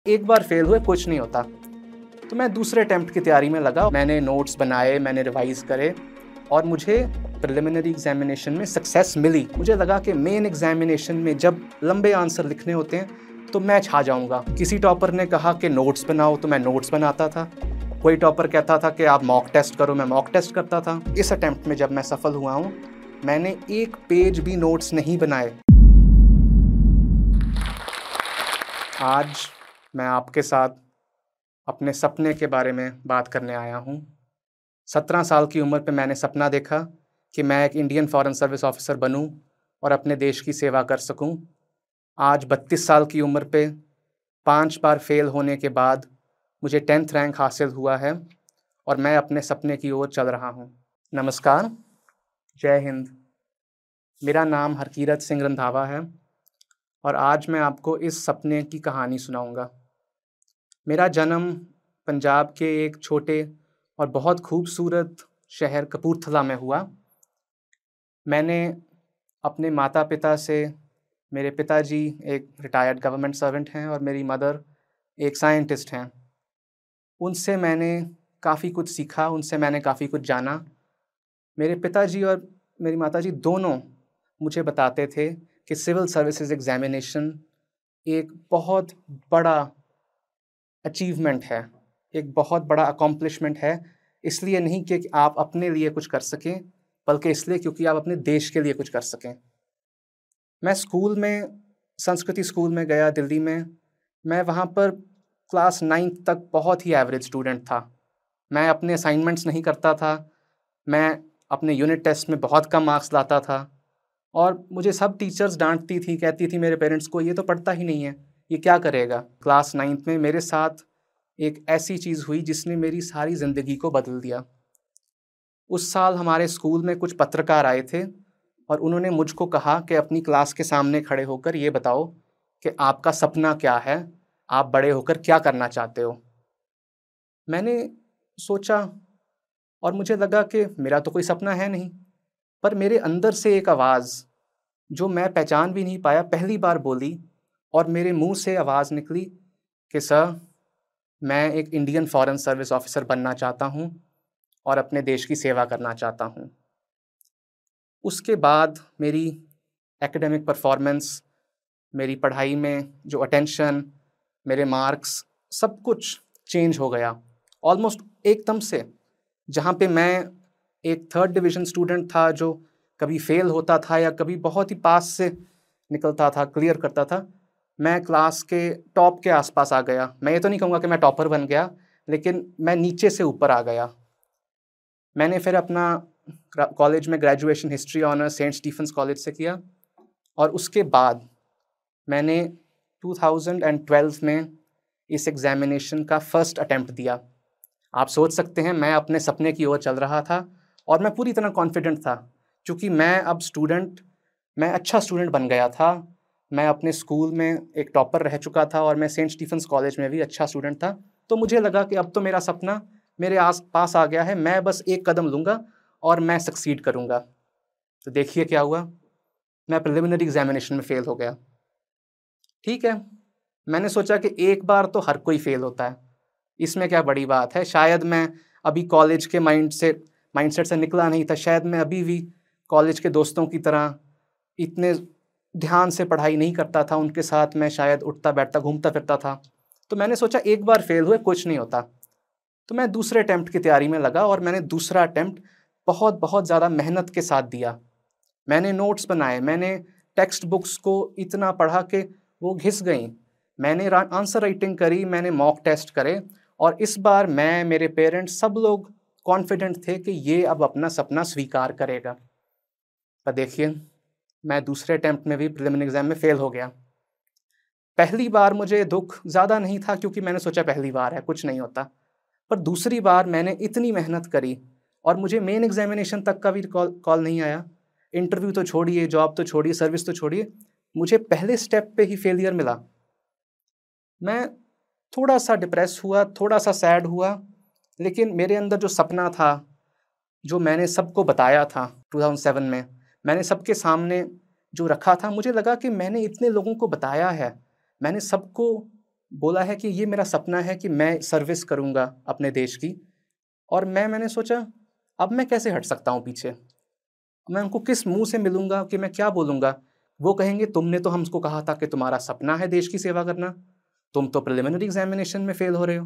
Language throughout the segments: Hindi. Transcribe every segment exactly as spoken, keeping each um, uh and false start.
एक बार फेल हुए कुछ नहीं होता। तो मैं दूसरे अटेम्प्ट की तैयारी में लगा। मैंने नोट्स बनाए, मैंने रिवाइज़ करे और मुझे प्रिलिमिनरी एग्जामिनेशन में सक्सेस मिली। मुझे लगा कि मेन एग्जामिनेशन में जब लंबे आंसर लिखने होते हैं तो मैं छा जाऊंगा। किसी टॉपर ने कहा कि नोट्स बनाओ तो मैं नोट्स बनाता था। कोई टॉपर कहता था कि आप मॉक टेस्ट करो, मैं मॉक टेस्ट करता था। इस अटेम्प्ट में जब मैं सफल हुआ हूँ, मैंने एक पेज भी नोट्स नहीं बनाए। आज मैं आपके साथ अपने सपने के बारे में बात करने आया हूँ। सत्रह साल की उम्र पे मैंने सपना देखा कि मैं एक इंडियन फॉरेन सर्विस ऑफिसर बनूँ और अपने देश की सेवा कर सकूँ। आज बत्तीस साल की उम्र पे पांच बार फेल होने के बाद मुझे टेंथ रैंक हासिल हुआ है और मैं अपने सपने की ओर चल रहा हूँ। नमस्कार, जय हिंद। मेरा नाम हरकीरत सिंह रंधावा है और आज मैं आपको इस सपने की कहानी सुनाऊंगा। मेरा जन्म पंजाब के एक छोटे और बहुत खूबसूरत शहर कपूरथला में हुआ। मैंने अपने माता पिता से, मेरे पिताजी एक रिटायर्ड गवर्नमेंट सर्वेंट हैं और मेरी मदर एक साइंटिस्ट हैं, उनसे मैंने काफ़ी कुछ सीखा, उनसे मैंने काफ़ी कुछ जाना। मेरे पिताजी और मेरी माताजी दोनों मुझे बताते थे कि सिविल सर्विसेज एग्ज़ामिनेशन एक बहुत बड़ा अचीवमेंट है, एक बहुत बड़ा अकॉम्प्लिशमेंट है। इसलिए नहीं कि आप अपने लिए कुछ कर सकें, बल्कि इसलिए क्योंकि आप अपने देश के लिए कुछ कर सकें। मैं स्कूल में, संस्कृति स्कूल में गया दिल्ली में। मैं वहाँ पर क्लास नाइन्थ तक बहुत ही एवरेज स्टूडेंट था। मैं अपने असाइनमेंट्स नहीं करता था, मैं अपने यूनिट टेस्ट में बहुत कम मार्क्स लाता था और मुझे सब टीचर्स डांटती थी, कहती थी मेरे पेरेंट्स को, ये तो पढ़ता ही नहीं है, ये क्या करेगा। क्लास नाइन्थ में मेरे साथ एक ऐसी चीज़ हुई जिसने मेरी सारी ज़िंदगी को बदल दिया। उस साल हमारे स्कूल में कुछ पत्रकार आए थे और उन्होंने मुझको कहा कि अपनी क्लास के सामने खड़े होकर ये बताओ कि आपका सपना क्या है, आप बड़े होकर क्या करना चाहते हो। मैंने सोचा और मुझे लगा कि मेरा तो कोई सपना है नहीं, पर मेरे अंदर से एक आवाज़ जो मैं पहचान भी नहीं पाया पहली बार बोली और मेरे मुंह से आवाज़ निकली कि सर, मैं एक इंडियन फॉरेन सर्विस ऑफिसर बनना चाहता हूँ और अपने देश की सेवा करना चाहता हूँ। उसके बाद मेरी एकेडमिक परफॉर्मेंस, मेरी पढ़ाई में जो अटेंशन, मेरे मार्क्स, सब कुछ चेंज हो गया ऑलमोस्ट एकदम से। जहाँ पे मैं एक थर्ड डिवीज़न स्टूडेंट था जो कभी फेल होता था या कभी बहुत ही पास से निकलता था, क्लियर करता था, मैं क्लास के टॉप के आसपास आ गया। मैं ये तो नहीं कहूँगा कि मैं टॉपर बन गया, लेकिन मैं नीचे से ऊपर आ गया। मैंने फिर अपना कॉलेज में graduation history honours saint Stephen's college से किया और उसके बाद मैंने टू थाउज़ेंड ट्वेल्व में इस एग्ज़ामिनेशन का फर्स्ट अटेम्प्ट दिया। आप सोच सकते हैं, मैं अपने सपने की ओर चल रहा था और मैं पूरी तरह कॉन्फिडेंट था क्योंकि मैं अब स्टूडेंट, मैं अच्छा स्टूडेंट बन गया था। मैं अपने स्कूल में एक टॉपर रह चुका था और मैं सेंट स्टीफेंस कॉलेज में भी अच्छा स्टूडेंट था। तो मुझे लगा कि अब तो मेरा सपना मेरे आस पास आ गया है, मैं बस एक कदम लूँगा और मैं सक्सीड करूँगा। तो देखिए क्या हुआ, मैं प्रिलिमिनरी एग्जामिनेशन में फ़ेल हो गया। ठीक है, मैंने सोचा कि एक बार तो हर कोई फ़ेल होता है, इसमें क्या बड़ी बात है। शायद मैं अभी कॉलेज के माइंड से माइंडसेट से निकला नहीं था, शायद मैं अभी भी कॉलेज के दोस्तों की तरह इतने ध्यान से पढ़ाई नहीं करता था, उनके साथ मैं शायद उठता बैठता घूमता फिरता था। तो मैंने सोचा एक बार फेल हुए कुछ नहीं होता। तो मैं दूसरे अटेम्प्ट की तैयारी में लगा और मैंने दूसरा अटेम्प्ट बहुत बहुत ज़्यादा मेहनत के साथ दिया। मैंने नोट्स बनाए, मैंने टेक्स्ट बुक्स को इतना पढ़ा कि वो घिस गई। मैंने आंसर राइटिंग करी, मैंने मॉक टेस्ट करे और इस बार मैं, मेरे पेरेंट्स, सब लोग कॉन्फिडेंट थे कि ये अब अपना सपना स्वीकार करेगा। पर देखिए, मैं दूसरे अटेम्प्ट में भी प्रिलिमिनरी एग्जाम में फ़ेल हो गया। पहली बार मुझे दुख ज़्यादा नहीं था क्योंकि मैंने सोचा पहली बार है, कुछ नहीं होता। पर दूसरी बार मैंने इतनी मेहनत करी और मुझे मेन एग्जामिनेशन तक का भी कॉल कॉल नहीं आया। इंटरव्यू तो छोड़िए, जॉब तो छोड़िए, सर्विस तो छोड़िए, मुझे पहले स्टेप पे ही फेलियर मिला। मैं थोड़ा सा डिप्रेस हुआ, थोड़ा सा सैड हुआ, लेकिन मेरे अंदर जो सपना था, जो मैंने सबको बताया था टू थाउज़ेंड सेवन में, मैंने सबके सामने जो रखा था, मुझे लगा कि मैंने इतने लोगों को बताया है, मैंने सबको बोला है कि ये मेरा सपना है कि मैं सर्विस करूँगा अपने देश की। और मैं मैंने सोचा अब मैं कैसे हट सकता हूँ पीछे? मैं उनको किस मुँह से मिलूँगा कि मैं क्या बोलूँगा? वो कहेंगे तुमने तो हमको कहा था कि तुम्हारा सपना है देश की सेवा करना, तुम तो प्रिलिमिनरी एग्ज़ामिनेशन में फ़ेल हो रहे हो।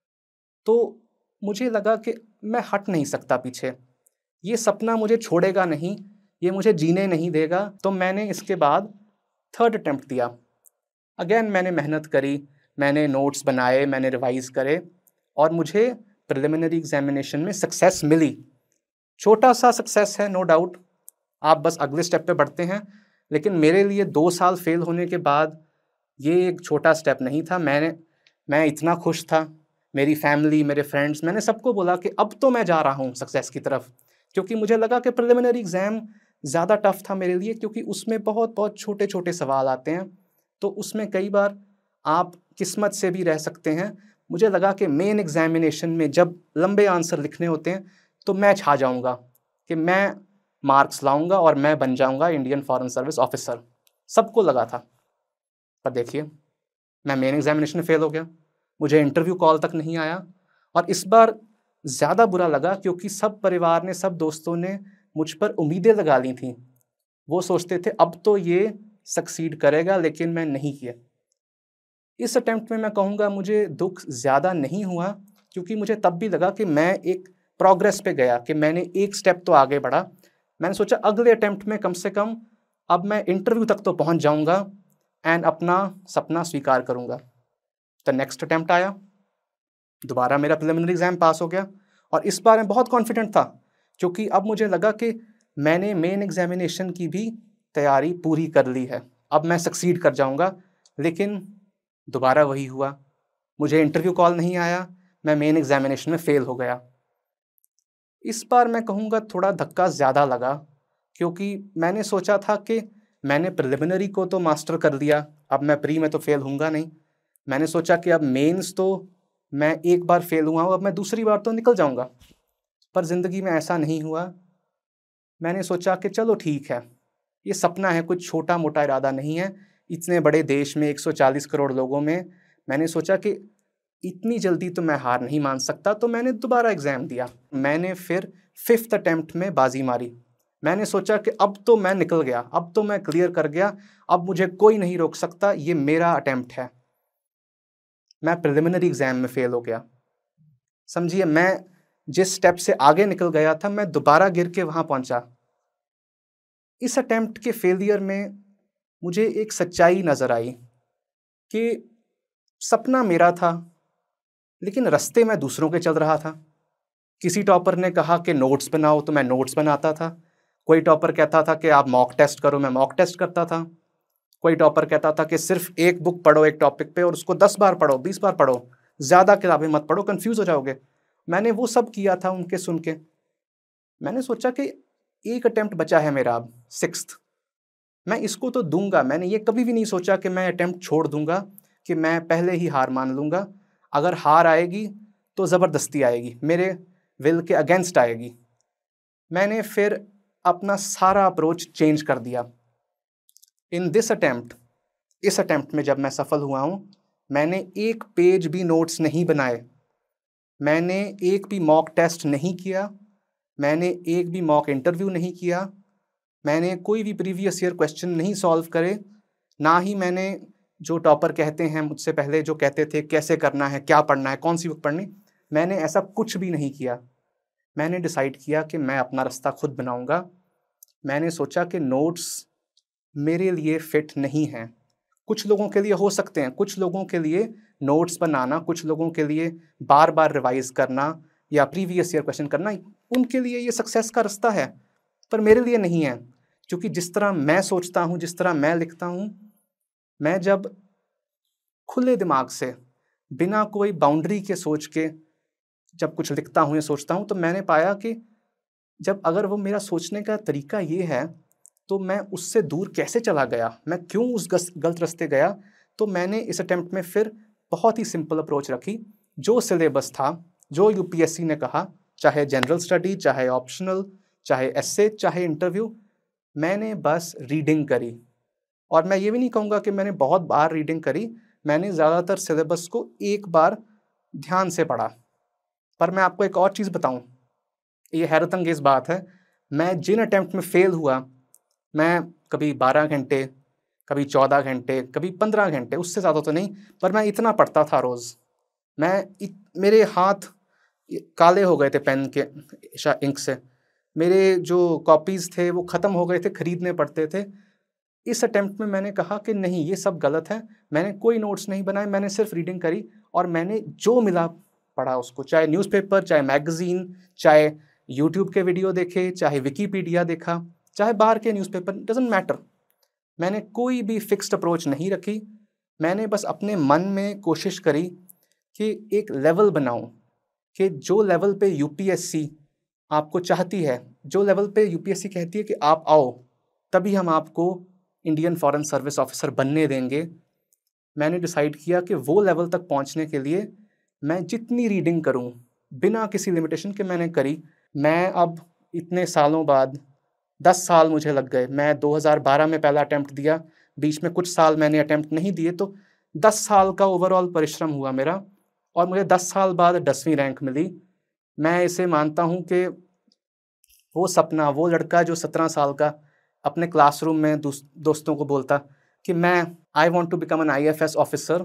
तो मुझे लगा कि मैं हट नहीं सकता पीछे, ये सपना मुझे छोड़ेगा नहीं, ये मुझे जीने नहीं देगा। तो मैंने इसके बाद थर्ड अटेम्प्ट दिया। अगेन मैंने मेहनत करी, मैंने नोट्स बनाए, मैंने रिवाइज़ करे और मुझे प्रिलिमिनरी एग्ज़ामिनेशन में सक्सेस मिली। छोटा-सा सक्सेस है, नो डाउट, आप बस अगले स्टेप पे बढ़ते हैं, लेकिन मेरे लिए दो साल फ़ेल होने के बाद ये एक छोटा स्टेप नहीं था। मैंने मैं इतना खुश था, मेरी फैमिली, मेरे फ्रेंड्स, मैंने सबको बोला कि अब तो मैं जा रहा हूँ सक्सेस की तरफ। क्योंकि मुझे लगा कि प्रिलिमिनरी एग्ज़ाम ज़्यादा टफ था मेरे लिए, क्योंकि उसमें बहुत-बहुत छोटे-छोटे सवाल आते हैं, तो उसमें कई बार आप किस्मत से भी रह सकते हैं। मुझे लगा कि मेन एग्ज़ामिनेशन में जब लंबे आंसर लिखने होते हैं, तो मैं छा जाऊँगा कि मैं मार्क्स लाऊँगा और मैं बन जाऊँगा इंडियन फॉरेन सर्विस ऑफ़िसर, सबको लगा था। पर देखिए, मैं मेन एग्ज़ामिनेशन में फ़ेल हो गया, मुझे इंटरव्यू कॉल तक नहीं आया। और इस बार ज़्यादा बुरा लगा क्योंकि सब परिवार ने, सब दोस्तों ने मुझ पर उम्मीदें लगा ली थीं। वो सोचते थे अब तो ये सक्सीड करेगा, लेकिन मैं नहीं किया। इस अटेम्प्ट में मैं कहूँगा मुझे दुःख ज़्यादा नहीं हुआ, क्योंकि मुझे तब भी लगा कि मैं एक प्रोग्रेस पे गया, कि मैंने एक स्टेप तो आगे बढ़ा। मैंने सोचा अगले अटेम्प्ट में कम से कम अब मैं इंटरव्यू तक तो पहुँच जाऊँगा एंड अपना सपना स्वीकार करूँगा। तो नेक्स्ट अटेम्प्ट आया, दोबारा मेरा प्रिलिमिनरी एग्ज़ाम पास हो गया और इस बार मैं बहुत कॉन्फिडेंट था, क्योंकि अब मुझे लगा कि मैंने मेन एग्ज़ामिनेशन की भी तैयारी पूरी कर ली है, अब मैं सक्सीड कर जाऊँगा। लेकिन दोबारा वही हुआ, मुझे इंटरव्यू कॉल नहीं आया, मैं मेन एग्ज़ामिनेशन में फ़ेल हो गया। इस बार मैं कहूँगा थोड़ा धक्का ज़्यादा लगा, क्योंकि मैंने सोचा था कि मैंने प्रिलिमिनरी को तो मास्टर कर लिया, अब मैं प्री में तो फ़ेल होऊँगा नहीं। मैंने सोचा कि अब मेंस तो मैं एक बार फ़ेल हुआ हूँ, अब मैं दूसरी बार तो निकल जाऊँगा। पर ज़िंदगी में ऐसा नहीं हुआ। मैंने सोचा कि चलो ठीक है, ये सपना है, कुछ छोटा-मोटा इरादा नहीं है। इतने बड़े देश में एक सौ चालीस करोड़ लोगों में मैंने सोचा कि इतनी जल्दी तो मैं हार नहीं मान सकता, तो मैंने दोबारा एग्ज़ाम दिया। मैंने फिर फिफ्थ अटेम्प्ट में बाजी मारी। मैंने सोचा कि अब तो मैं निकल गया, अब तो मैं क्लियर कर गया, अब मुझे कोई नहीं रोक सकता, ये मेरा अटेम्प्ट है। मैं प्रिलिमिनरी एग्ज़ाम में फ़ेल हो गया। समझिए, मैं जिस स्टेप से आगे निकल गया था, मैं दोबारा गिर के वहाँ पहुँचा। इस अटेम्प्ट के फेलियर में मुझे एक सच्चाई नज़र आई कि सपना मेरा था, लेकिन रास्ते मैं दूसरों के चल रहा था। किसी टॉपर ने कहा कि नोट्स बनाओ, तो मैं नोट्स बनाता था। कोई टॉपर कहता था कि आप मॉक टेस्ट करो, मैं मॉक टेस्ट करता था। कोई टॉपर कहता था कि सिर्फ एक बुक पढ़ो एक टॉपिक पे और उसको दस बार पढ़ो, बीस बार पढ़ो, ज़्यादा किताबें मत पढ़ो, कन्फ्यूज़ हो जाओगे। मैंने वो सब किया था उनके सुन के। मैंने सोचा कि एक अटेम्प्ट बचा है मेरा अब, सिक्स्थ, मैं इसको तो दूंगा। मैंने ये कभी भी नहीं सोचा कि मैं अटेम्प्ट छोड़ दूंगा, कि मैं पहले ही हार मान लूँगा। अगर हार आएगी तो ज़बरदस्ती आएगी, मेरे विल के अगेंस्ट आएगी। मैंने फिर अपना सारा अप्रोच चेंज कर दिया। इन दिस अटेम्प्ट, इस अटेम्प्ट में जब मैं सफल हुआ हूँ, मैंने एक पेज भी नोट्स नहीं बनाए, मैंने एक भी मॉक टेस्ट नहीं किया, मैंने एक भी मॉक इंटरव्यू नहीं किया, मैंने कोई भी प्रीवियस ईयर क्वेश्चन नहीं सॉल्व करे, ना ही मैंने जो टॉपर कहते हैं मुझसे पहले जो कहते थे कैसे करना है, क्या पढ़ना है, कौन सी बुक पढ़नी, मैंने ऐसा कुछ भी नहीं किया। मैंने डिसाइड किया कि मैं अपना रास्ता खुद बनाऊंगा। मैंने सोचा कि नोट्स मेरे लिए फिट नहीं हैं। कुछ लोगों के लिए हो सकते हैं, कुछ लोगों के लिए नोट्स बनाना, कुछ लोगों के लिए बार बार रिवाइज करना या प्रीवियस ईयर क्वेश्चन करना, उनके लिए ये सक्सेस का रास्ता है, पर मेरे लिए नहीं है। क्योंकि जिस तरह मैं सोचता हूँ, जिस तरह मैं लिखता हूँ, मैं जब खुले दिमाग से, बिना कोई बाउंड्री के सोच के जब कुछ लिखता हूँ या सोचता हूँ, तो मैंने पाया कि जब अगर वो मेरा सोचने का तरीका ये है, तो मैं उससे दूर कैसे चला गया, मैं क्यों उस गलत रास्ते गया। तो मैंने इस अटेम्प्ट में फिर बहुत ही सिंपल अप्रोच रखी। जो सिलेबस था, जो यूपीएससी ने कहा, चाहे जनरल स्टडी, चाहे ऑप्शनल, चाहे एस्से, चाहे इंटरव्यू, मैंने बस रीडिंग करी। और मैं ये भी नहीं कहूँगा कि मैंने बहुत बार रीडिंग करी, मैंने ज़्यादातर सिलेबस को एक बार ध्यान से पढ़ा। पर मैं आपको एक और चीज़ बताऊं, ये हैरत अंगेज़ बात है, मैं जिन अटैम्प्ट में फ़ेल हुआ, मैं कभी बारह घंटे, कभी चौदह घंटे, कभी पंद्रह घंटे, उससे ज़्यादा तो नहीं, पर मैं इतना पढ़ता था रोज़। मैं इत, मेरे हाथ काले हो गए थे पेन के इंक से, मेरे जो कॉपीज़ थे वो ख़त्म हो गए थे, ख़रीदने पड़ते थे। इस अटेम्प्ट में मैंने कहा कि नहीं, ये सब गलत है। मैंने कोई नोट्स नहीं बनाए, मैंने सिर्फ रीडिंग करी और मैंने जो मिला पढ़ा उसको, चाहे न्यूज़पेपर, चाहे मैगज़ीन, चाहे यूट्यूब के वीडियो देखे, चाहे विकीपीडिया देखा, चाहे बाहर के न्यूज़पेपर, डजंट मैटर। मैंने कोई भी फिक्स्ड अप्रोच नहीं रखी। मैंने बस अपने मन में कोशिश करी कि एक लेवल बनाऊं कि जो लेवल पे यूपीएससी आपको चाहती है, जो लेवल पे यूपीएससी कहती है कि आप आओ, तभी हम आपको इंडियन फॉरेन सर्विस ऑफिसर बनने देंगे। मैंने डिसाइड किया कि वो लेवल तक पहुंचने के लिए मैं जितनी रीडिंग करूं, बिना किसी लिमिटेशन के मैंने करी। मैं अब इतने सालों बाद, दस साल मुझे लग गए। मैं दो हज़ार बारह में पहला अटैम्प्ट दिया, बीच में कुछ साल मैंने अटैम्प्ट नहीं दिए, तो दस साल का ओवरऑल परिश्रम हुआ मेरा और मुझे दस साल बाद दसवीं रैंक मिली। मैं इसे मानता हूं कि वो सपना, वो लड़का जो सत्रह साल का अपने क्लासरूम में दोस्तों को बोलता कि मैं I want to become an IFS officer,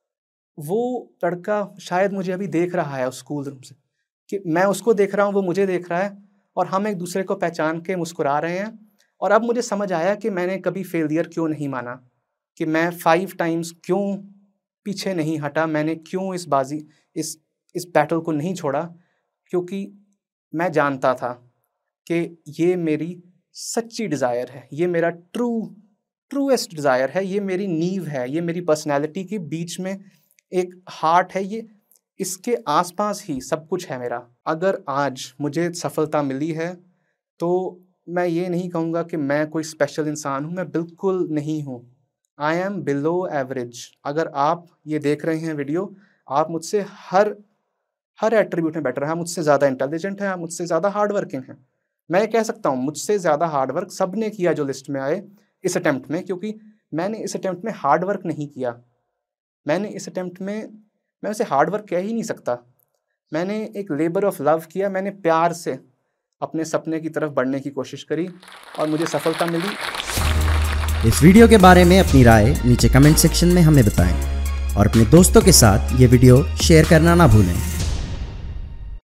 वो लड़का शायद मुझे अभी देख रहा है उस स्कूल रूम से, कि मैं उसको देख रहा हूँ, वो मुझे देख रहा है और हम एक दूसरे को पहचान के मुस्कुरा रहे हैं। और अब मुझे समझ आया कि मैंने कभी फेलियर क्यों नहीं माना, कि मैं फाइव टाइम्स क्यों पीछे नहीं हटा, मैंने क्यों इस बाजी इस इस बैटल को नहीं छोड़ा, क्योंकि मैं जानता था कि ये मेरी सच्ची डिज़ायर है, ये मेरा ट्रू ट्रूएस्ट डिज़ायर है, ये मेरी नींव है, ये मेरी पर्सनैलिटी के बीच में एक हार्ट है, ये इसके आसपास ही सब कुछ है मेरा। अगर आज मुझे सफलता मिली है तो मैं ये नहीं कहूँगा कि मैं कोई स्पेशल इंसान हूँ, मैं बिल्कुल नहीं हूँ। I am below average. अगर आप ये देख रहे हैं वीडियो, आप मुझसे हर हर एट्रीब्यूट में बेटर हैं, आप मुझसे ज़्यादा इंटेलिजेंट हैं, आप मुझसे ज़्यादा हार्ड वर्किंग हैं। मैं ये कह सकता हूँ मुझसे ज़्यादा हार्ड वर्क सब ने किया जो लिस्ट में आए इस अटैम्प्ट में, क्योंकि मैंने इस अटैम्प्ट में हार्ड वर्क नहीं किया। मैंने इस अटैम्प्ट में, मैं उसे हार्ड वर्क कह ही नहीं सकता, मैंने एक लेबर ऑफ लव किया। मैंने प्यार से अपने सपने की तरफ बढ़ने की कोशिश करी और मुझे सफलता मिली। इस वीडियो के बारे में अपनी राय नीचे कमेंट सेक्शन में हमें बताएं और अपने दोस्तों के साथ ये वीडियो शेयर करना ना भूलें।